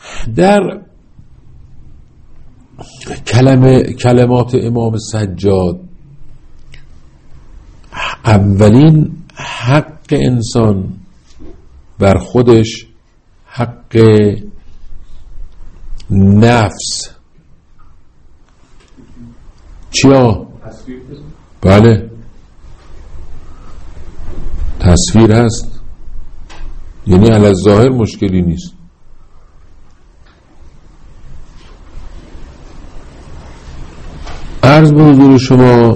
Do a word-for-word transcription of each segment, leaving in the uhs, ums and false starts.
در کلمه کلمات امام سجاد اولین حق انسان بر خودش حق نفس چیا؟ بله تصویر هست، یعنی علی الظاهر مشکلی نیست. عرض به حضور شما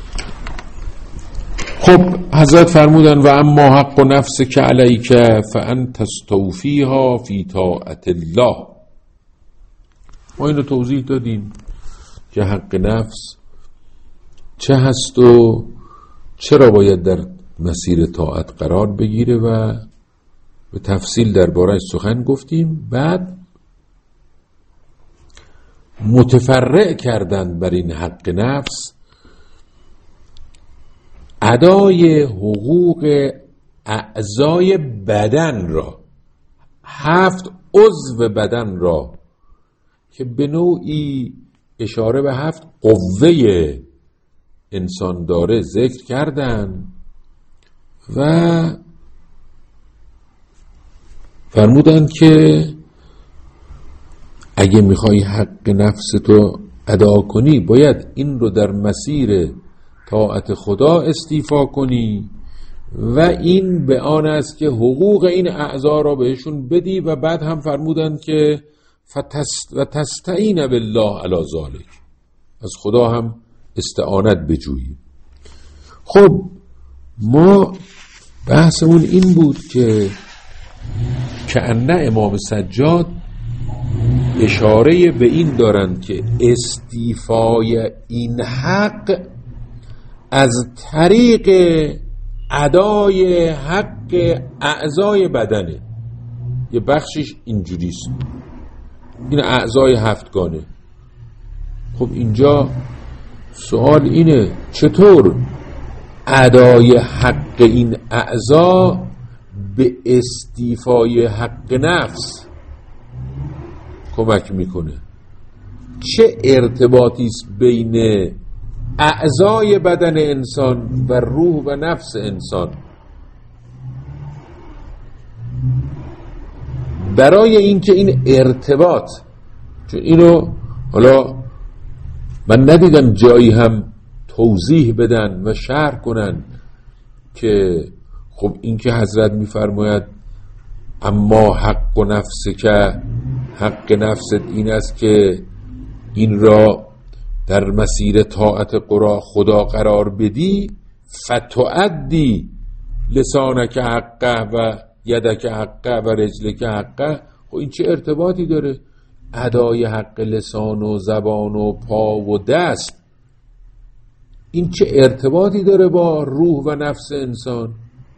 خب حضرت فرمودن و اما حق نفس که علیک فانت استوفیها فی طاعت الله. ما اینو توضیح دادیم که حق نفس چه هست و چرا باید در مسیر طاعت قرار بگیره و به تفصیل درباره‌اش سخن گفتیم. بعد متفرع کردند بر این حق نفس ادای حقوق اعضای بدن را، هفت عضو بدن را که به نوعی اشاره به هفت قوه انسان داره ذکر کردن و فرمودن که اگه میخوای حق نفستو ادا کنی باید این رو در مسیر طاعت خدا استیفا کنی و این به آن است که حقوق این اعضا را بهشون بدی و بعد هم فرمودن که فتست و تستعین بالله علی ذلک، از خدا هم استعانت بجویی. خب ما بحثمون این بود که کأنه امام سجاد اشاره به این دارند که استیفای این حق از طریق ادای حق اعضای بدنه. یه بخشش اینجوریست، این اعضای هفتگانه. خب اینجا سوال اینه چطور ادای حق این اعضا به استیفای حق نفس کمک میکنه؟ چه ارتباطی است بین اعضای بدن انسان و روح و نفس انسان؟ برای اینکه این ارتباط، چون اینو حالا من ندیدم جایی هم توضیح بدن و شرح کنن که خب این که حضرت میفرماید اما حق و نفس که حق نفست این است که این را در مسیر طاعت قرآن خدا قرار بدی، فتعدی لسانک حقه و یدک حقه و رجلک حقه. خب این چه ارتباطی داره ادای حق لسان و زبان و پا و دست؟ این چه ارتباطی داره با روح و نفس انسان؟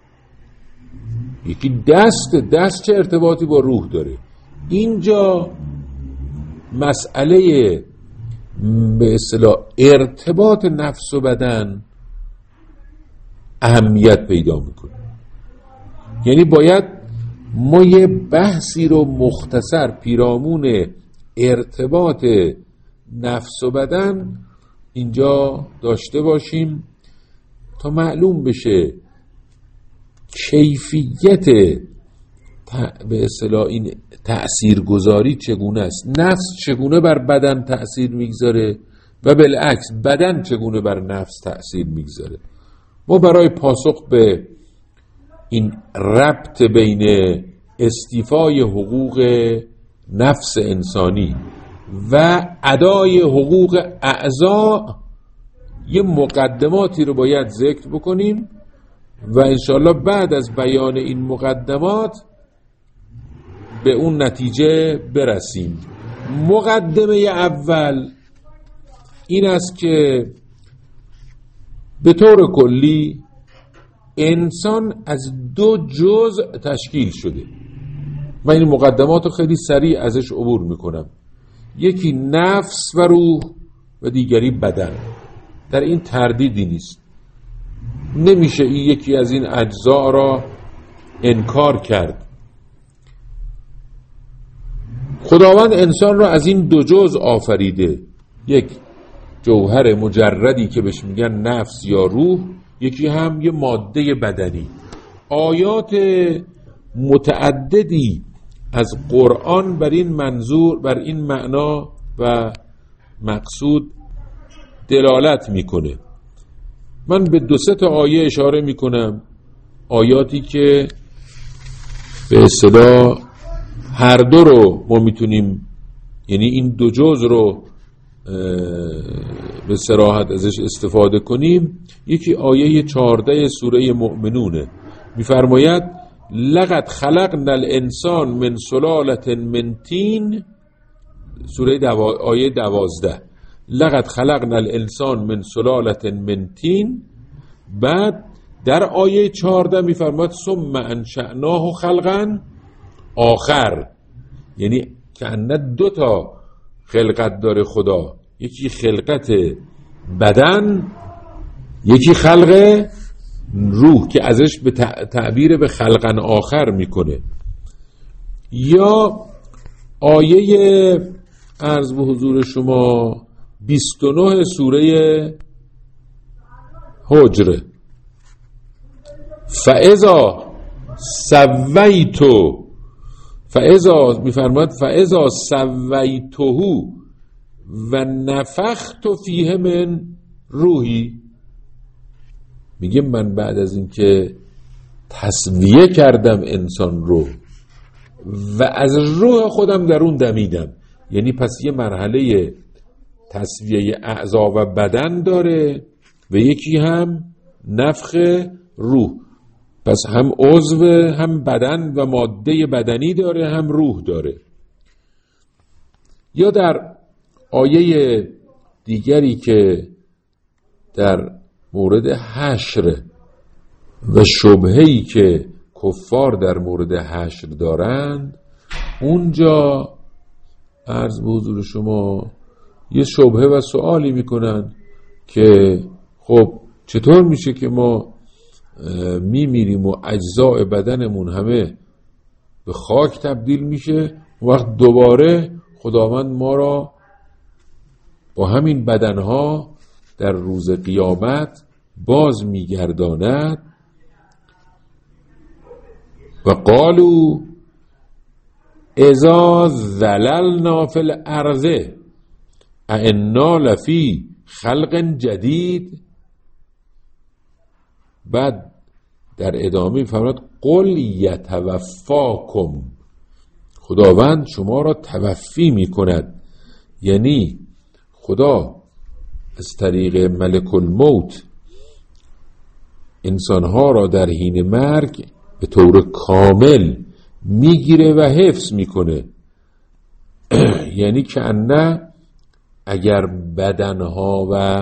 یکی دست دست چه ارتباطی با روح داره؟ اینجا مسئله به اصطلاح ارتباط نفس و بدن اهمیت پیدا میکنه. یعنی باید ما یه بحثی رو مختصر پیرامون ارتباط نفس و بدن اینجا داشته باشیم تا معلوم بشه کیفیت به اصطلاح این تأثیر گذاری چگونه است، نفس چگونه بر بدن تأثیر میگذاره و بالعکس بدن چگونه بر نفس تأثیر میگذاره. ما برای پاسخ به این ربط بین استیفای حقوق نفس انسانی و ادای حقوق اعضا یه مقدماتی رو باید ذکر بکنیم و انشاءالله بعد از بیان این مقدمات به اون نتیجه برسیم. مقدمه اول این است که به طور کلی انسان از دو جزء تشکیل شده. من این مقدمات رو خیلی سریع ازش عبور میکنم. یکی نفس و روح و دیگری بدن. در این تردیدی نیست، نمیشه این یکی از این اجزا را انکار کرد. خداوند انسان را از این دو جزء آفریده، یک جوهر مجردی که بهش میگن نفس یا روح، یکی هم یه ماده بدنی. آیات متعددی از قرآن بر این منظور، بر این معنا و مقصود دلالت میکنه. من به دو سه تا آیه اشاره میکنم، آیاتی که به اصطلاح هر دو رو ما میتونیم، یعنی این دو جزء رو به صراحت ازش استفاده کنیم. یکی آیه چهارده سوره مؤمنونه، میفرماید لقد خلقنا الانسان من سلالة من طین، سوره دوا... آیه دوازده، لقد خلقنا الانسان من سلالة من طین. بعد در آیه چهارده میفرماید ثم انشأناه خلقا آخر، یعنی که انه دو تا خلقت داره خدا، یکی خلقت بدن، یکی خلق روح که ازش به تعبیر به خلقن آخر میکنه. یا آیه عرض به حضور شما بیست و نه سوره حجر، فاذا سویتو، فاذا میفرماید فاذا سویته و نفخت فیه من روحی، میگه من بعد از اینکه تسویه کردم انسان رو و از روح خودم در اون دمیدم. یعنی پس یه مرحله تسویه اعضا و بدن داره و یکی هم نفخ روح. پس هم عضو، هم بدن و ماده بدنی داره، هم روح داره. یا در آیه دیگری که در مورد حشر و شبهه‌ای که کفار در مورد حشر دارند، اونجا عرض به حضور شما یه شبهه و سوالی میکنن که خب چطور میشه که ما میمیریم و اجزاء بدنمون همه به خاک تبدیل میشه، وقت دوباره خداوند ما را با همین بدنها در روز قیامت باز میگرداند. و قالوا اذا ذللنا فی الارض ائنا لفی خلق جدید. بعد در ادامه فرمود قل یتوفاکم، خداوند شما را توفی می کند. یعنی خدا از طریق ملک الموت انسانها را در حین مرگ به طور کامل میگیره و حفظ میکنه. یعنی که انه اگر بدنها و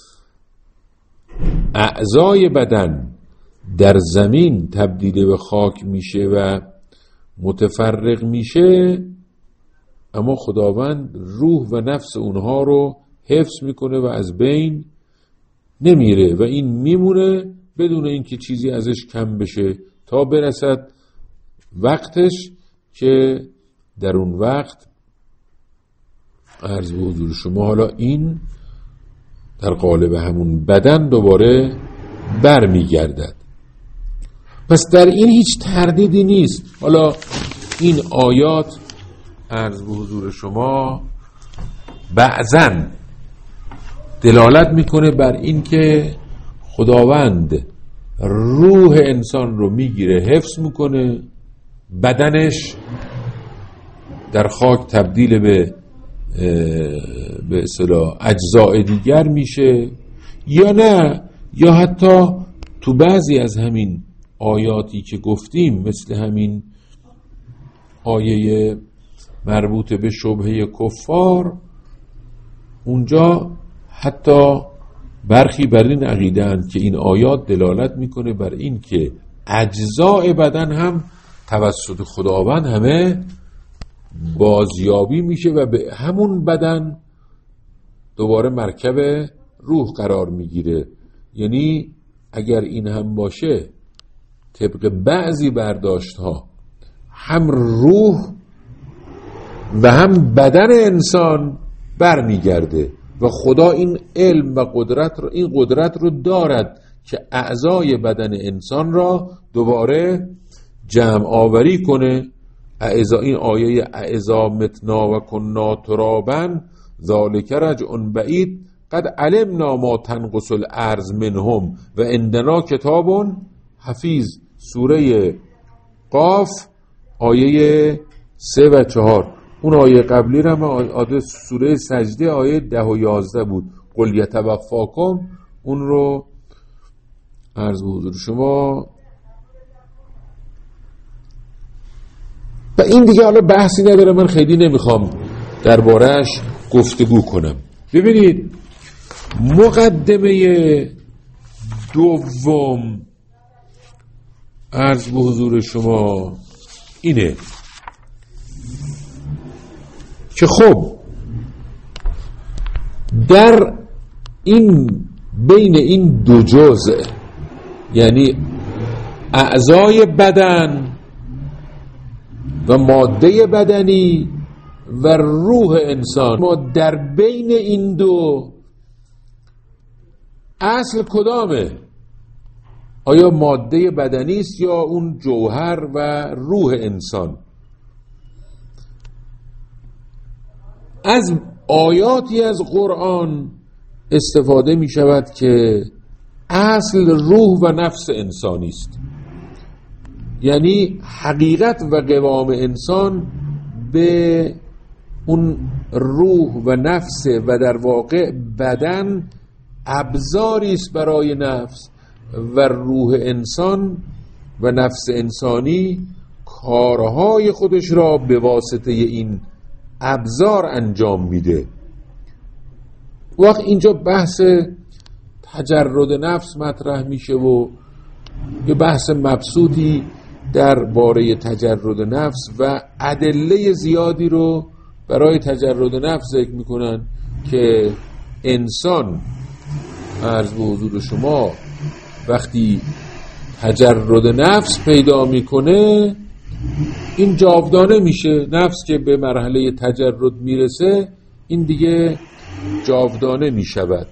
اعضای بدن در زمین تبدیل به خاک میشه و متفرق میشه، اما خداوند روح و نفس اونها رو حفظ میکنه و از بین نمیره و این میمونه بدون اینکه چیزی ازش کم بشه تا برسد وقتش که در اون وقت عرض به حضور شما حالا این در قالب همون بدن دوباره بر میگردد. پس در این هیچ تردیدی نیست. حالا این آیات عرض به حضور شما بعضاً دلالت میکنه بر این که خداوند روح انسان رو میگیره حفظ میکنه، بدنش در خاک تبدیل به به اصطلاح اجزاء دیگر میشه، یا نه یا حتی تو بعضی از همین آیاتی که گفتیم مثل همین آیه مربوط به شبهه کفار، اونجا حتی برخی بر این عقیده‌اند که این آیات دلالت میکنه بر این که اجزاء بدن هم توسط خداوند همه بازیابی میشه و به همون بدن دوباره مرکب روح قرار میگیره. یعنی اگر این هم باشه، طبق بعضی برداشت ها هم روح و هم بدن انسان برمیگرده و خدا این علم و قدرت رو این قدرت رو دارد که اعضای بدن انسان را دوباره جمع آوری کنه. اعضا، این آیه اعضا متنا و کنا ترابا ذالک رجع بعید قد علمنا ما تنقص الارض منهم و عندنا کتاب حفیظ، سوره قاف آیه سه و چهار. اون آیه قبلی رو آیه سوره سجده آیه ده و یازده بود. قل یتوفاکم، اون رو عرض به حضور شما. و این دیگه حالا بحثی نداره، من خیلی نمیخوام درباره‌اش گفتگو کنم. ببینید مقدمه دوم عرض به حضور شما اینه که خب در این بین این دو جزء، یعنی اعضای بدن و ماده بدنی و روح انسان، ما در بین این دو اصل کدامه؟ آیا ماده بدنی است یا اون جوهر و روح انسان؟ از آیاتی از قرآن استفاده می شود که اصل روح و نفس انسانی است، یعنی حقیقت و قوام انسان به اون روح و نفس و در واقع بدن ابزاری است برای نفس و روح انسان و نفس انسانی کارهای خودش را به واسطه این ابزار انجام میده. وقت اینجا بحث تجرد نفس مطرح میشه و یه بحث مبسوطی درباره تجرد نفس و ادله زیادی رو برای تجرد نفس ذکر میکنن که انسان عرض به حضور شما وقتی تجرد نفس پیدا میکنه این جاودانه میشه. نفس که به مرحله تجرد میرسه این دیگه جاودانه میشود.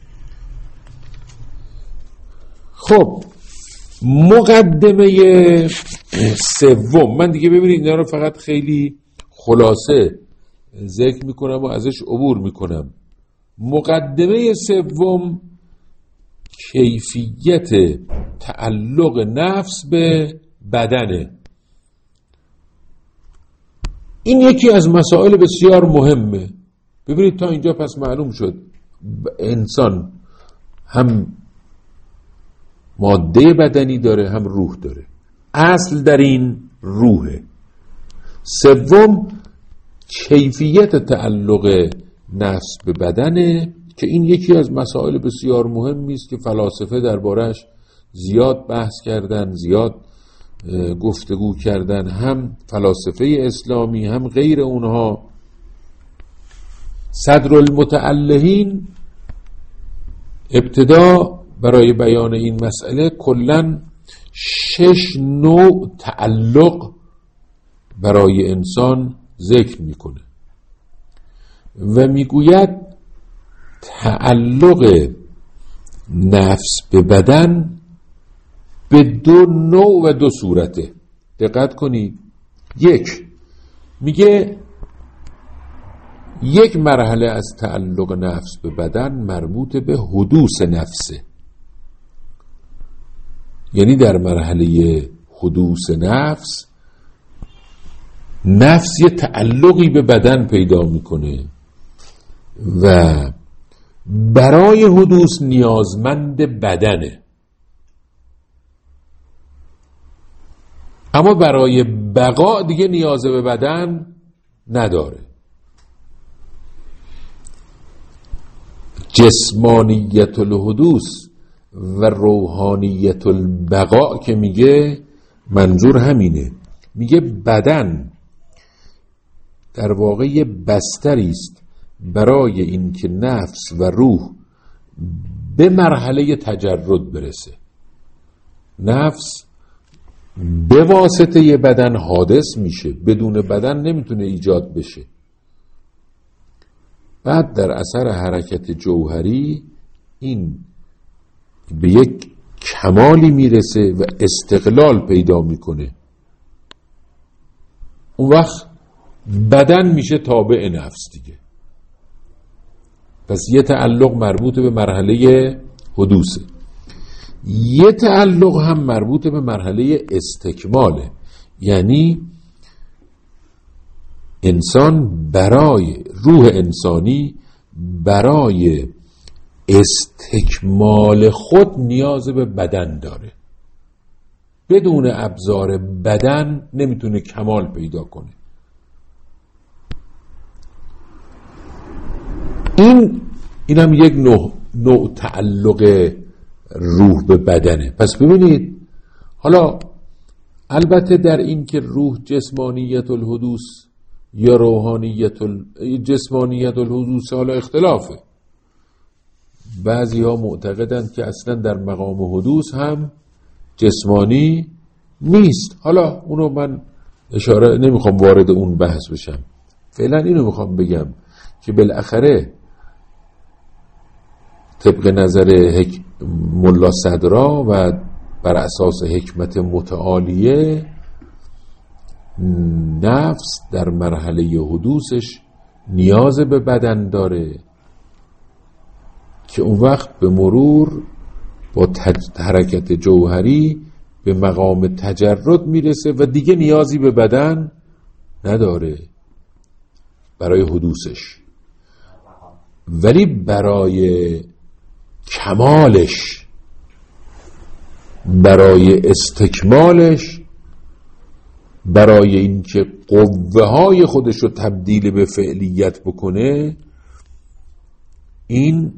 خب مقدمه سوم، من دیگه ببینید اینا رو فقط خیلی خلاصه ذکر میکنم و ازش عبور میکنم. مقدمه سوم کیفیت تعلق نفس به بدنه. این یکی از مسائل بسیار مهمه. ببینید تا اینجا پس معلوم شد انسان هم ماده بدنی داره هم روح داره. اصل در این روحه. سوم کیفیت تعلق نفس به بدنه که این یکی از مسائل بسیار مهمی است که فلاسفه دربارش زیاد بحث کردن، زیاد گفتگو کردن، هم فلاسفه اسلامی هم غیر اونها. صدر المتعلهین ابتدا برای بیان این مسئله کلاً شش نوع تعلق برای انسان ذکر میکنه و میگوید تعلق نفس به بدن به دو نوع و دو صورته. دقت کنید. یک، میگه یک مرحله از تعلق نفس به بدن مربوط به حدوث نفسه، یعنی در مرحله حدوث نفس نفس یه تعلقی به بدن پیدا میکنه و برای حدوث نیازمند بدنه، اما برای بقا دیگه نیاز به بدن نداره. جسمانیت الحدوث و روحانیت البقا که میگه منظور همینه. میگه بدن در واقع بستری است برای اینکه نفس و روح به مرحله تجرد برسه. نفس به واسطه یه بدن حادث میشه، بدون بدن نمیتونه ایجاد بشه. بعد در اثر حرکت جوهری این به یک کمالی میرسه و استقلال پیدا میکنه. اون وقت بدن میشه تابع نفس دیگه. پس یه تعلق مربوط به مرحله حدوثه، یه تعلق هم مربوط به مرحله استکماله. یعنی انسان برای روح انسانی برای استکمال خود نیاز به بدن داره. بدون ابزار بدن نمیتونه کمال پیدا کنه. این اینم یک نوع, نوع تعلق روح به بدنه. پس ببینید، حالا البته در این که روح جسمانیت الحدوث یا روحانیت ال... جسمانیت الحدوث حالا اختلافه. بعضی ها معتقدند که اصلا در مقام حدوث هم جسمانی نیست. حالا اونو من اشاره نمیخوام وارد اون بحث بشم. فعلا اینو میخوام بگم که بالاخره طبق نظر حک... ملا صدرا و بر اساس حکمت متعالیه، نفس در مرحله حدوثش نیاز به بدن داره که اون وقت به مرور با تج... حرکت جوهری به مقام تجرد میرسه و دیگه نیازی به بدن نداره برای حدوثش. ولی برای کمالش، برای استکمالش، برای اینکه قوه های خودش رو تبدیل به فعلیت بکنه، این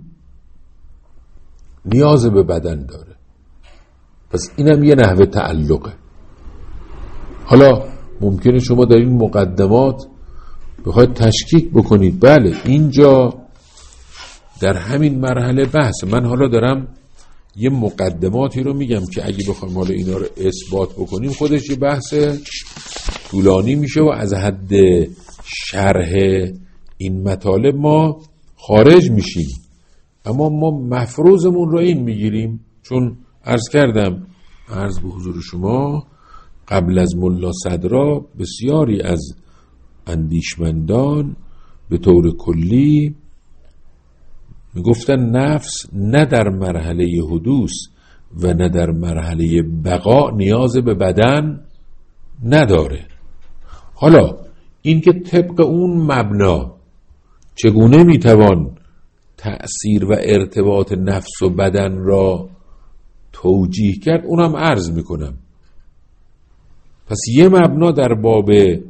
نیاز به بدن داره. پس اینم یه نحوه تعلقه. حالا ممکنه شما در این مقدمات بخواید تشکیک بکنید، بله اینجا در همین مرحله بحث. من حالا دارم یه مقدماتی رو میگم که اگه بخوایم حالا اینا رو اثبات بکنیم خودش یه بحث طولانی میشه و از حد شرح این مطالب ما خارج میشیم. اما ما مفروضمون رو این میگیریم، چون عرض کردم، عرض به حضور شما، قبل از ملا صدرا بسیاری از اندیشمندان به طور کلی میگفتن نفس نه در مرحله حدوث و نه در مرحله بقا نیاز به بدن نداره. حالا اینکه طبق اون مبنا چگونه میتوان تأثیر و ارتباط نفس و بدن را توجیه کرد، اونم عرض میکنم. پس یه مبنا در باب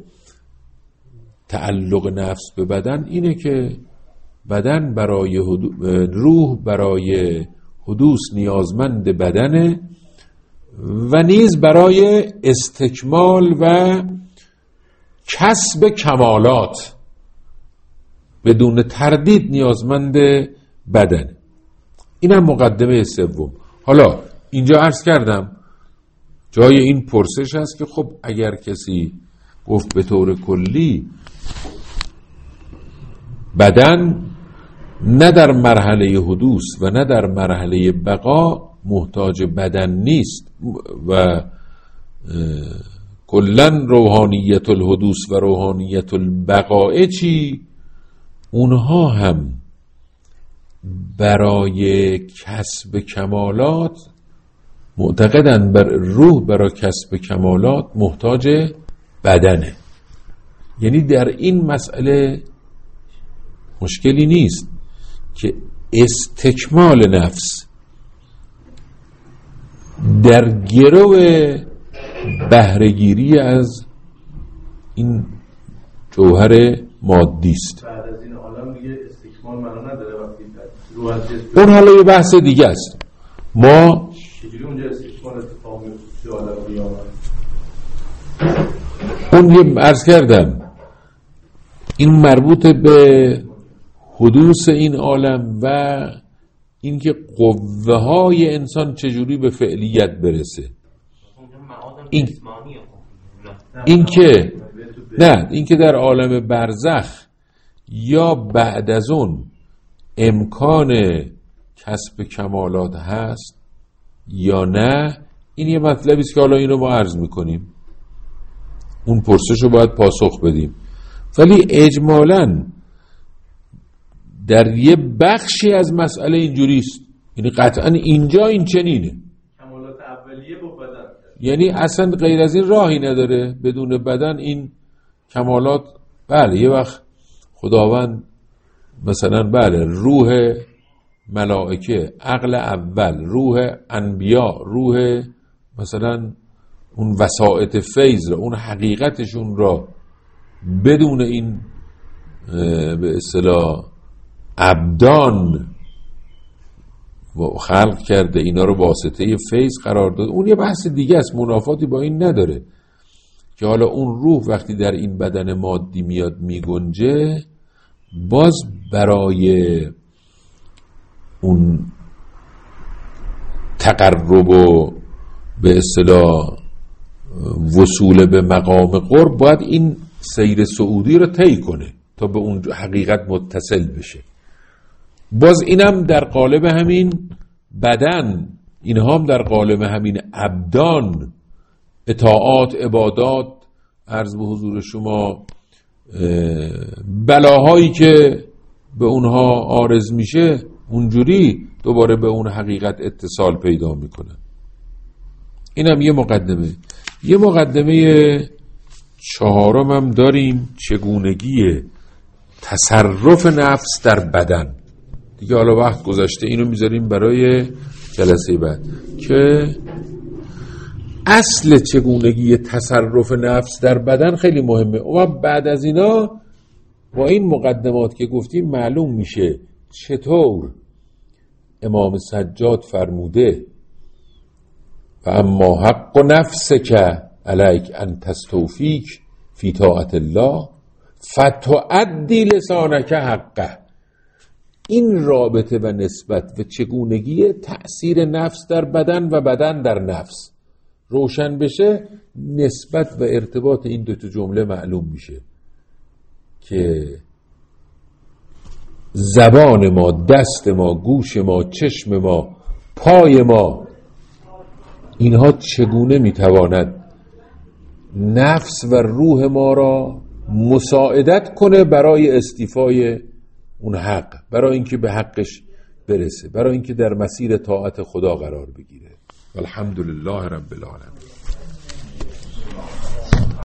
تعلق نفس به بدن اینه که بدن برای حدو... روح برای حدوث نیازمند بدنه و نیز برای استکمال و کسب کمالات بدون تردید نیازمند بدن. اینم مقدمه سوم. حالا اینجا عرض کردم جای این پرسش هست که خب اگر کسی گفت به طور کلی بدن نه در مرحله حدوث و نه در مرحله بقا محتاج بدن نیست و کلن روحانیت الحدوث و روحانیت البقاء چی؟ اونها هم برای کسب کمالات معتقدن بر روح برای کسب کمالات محتاج بدنه. یعنی در این مسئله مشکلی نیست که استکمال نفس در گرو بهره‌گیری از این جوهر مادی است. بعد از این عالم دیگه استکمال معنا نداره وقتی روح از جسم اون حالا یه بحث دیگه است. ما چجوری اونجا استکمال اتفاق میفته عالم قیامت؟ اون یه عرض کردم این مربوط به حدوث این عالم و اینکه قوه های انسان چجوری به فعلیت برسه. اونجا معاد این این که نه این که در عالم برزخ یا بعد از اون امکان کسب کمالات هست یا نه، این یه مطلبی است که حالا اینو ما عرض میکنیم، اون پرسش رو باید پاسخ بدیم. ولی اجمالاً در یه بخشی از مسئله اینجوری است، یعنی قطعاً اینجا این چنینه، کمالات اولیه با بدن، یعنی اصلا غیر از این راهی نداره بدون بدن این کمالات. بله یه وقت خداوند مثلا بله روح ملائکه، عقل اول، روح انبیا، روح مثلا اون وسائط فیض را، اون حقیقتشون را بدون این به اصطلاح ابدان خلق کرده، اینا رو واسطه فیض قرار داد. اون یه بحث دیگه است، منافاتی با این نداره که حالا اون روح وقتی در این بدن مادی میاد میگنجه، باز برای اون تقرب و به اصطلاح وصول به مقام قرب باید این سیر صعودی رو طی کنه تا به اون حقیقت متصل بشه. باز اینم در قالب همین بدن، اینها هم در قالب همین ابدان، اطاعات، عبادات، عرض به حضور شما بلاهایی که به اونها عارض میشه اونجوری دوباره به اون حقیقت اتصال پیدا میکنه. اینم یه مقدمه. یه مقدمه چهارم هم داریم، چگونگی تصرف نفس در بدن. دیگه حالا وقت گذشته، اینو میذاریم برای جلسه بعد که اصل چگونگی تصرف نفس در بدن خیلی مهمه. و بعد از اینا با این مقدمات که گفتیم معلوم میشه چطور امام سجاد فرموده و اما حق نفسک علیک ان تستوفیک فی طاعت الله فتعدی لسانک حقه. این رابطه و نسبت و چگونگی تأثیر نفس در بدن و بدن در نفس روشن بشه، نسبت و ارتباط این دو تا جمله معلوم میشه که زبان ما، دست ما، گوش ما، چشم ما، پای ما، اینها چگونه میتواند نفس و روح ما را مساعدت کنه برای استیفای اون حق، برای اینکه به حقش برسه، برای اینکه در مسیر طاعت خدا قرار بگیره. الحمدلله رب العالمین.